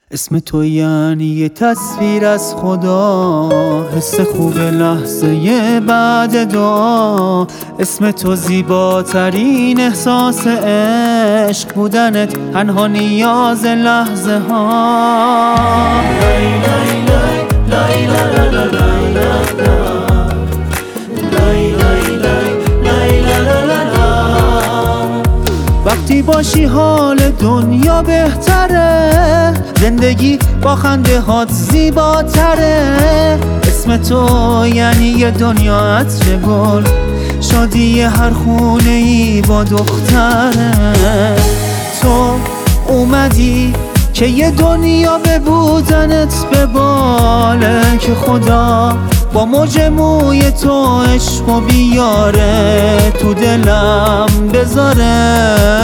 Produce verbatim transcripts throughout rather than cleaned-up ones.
اسم تو یعنی یه تصویر از خدا، حس خوب لحظه بعد دعا. اسم تو زیباترین احساس عشق بودنت، تنها نیاز لحظه ها. لای لای لای لای لای لای لای لای لای لای لای لای. وقتی باشی حال دنیا بهتره، زندگی با خنده هات زیباتره. اسم تو یعنی یه دنیا عطر گل، شادی هر خونه ای با دختره. تو اومدی که یه دنیا به بودنت بباله، که خدا با موج موی تو عشقو بیاره، تو دلم بذاره.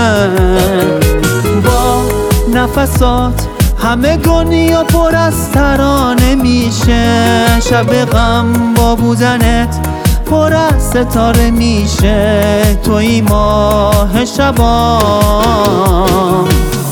با نفسات همه دنیا پر از ترانه میشه، شب غم با بودنت پر از ستاره میشه. توی ماه شبام.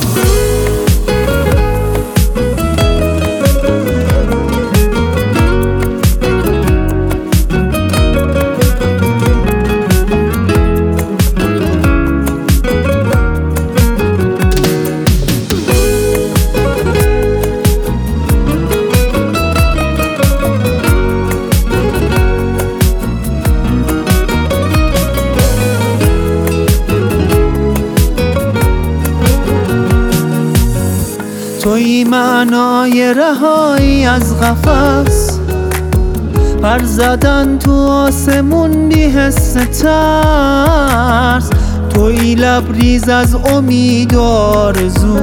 توی معنای رهایی از قفس، پر زدن تو آسمون بی حس ترس. توی لبریز از امید و آرزو،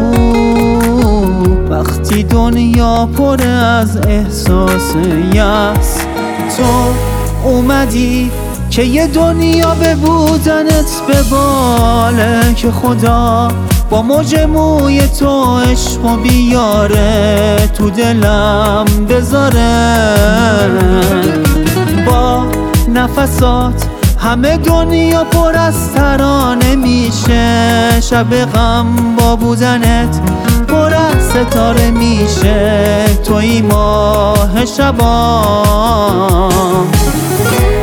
وقتی دنیا پر از احساس یأس. تو اومدی که یه دنیا به بودنت بباله، که خدا با موج موی تو عشقو بیاره، تو دلم بذاره. با نفسات همه دنیا پر از ترانه میشه، شب غم با بودنت پر از ستاره میشه. توی ماه شبام.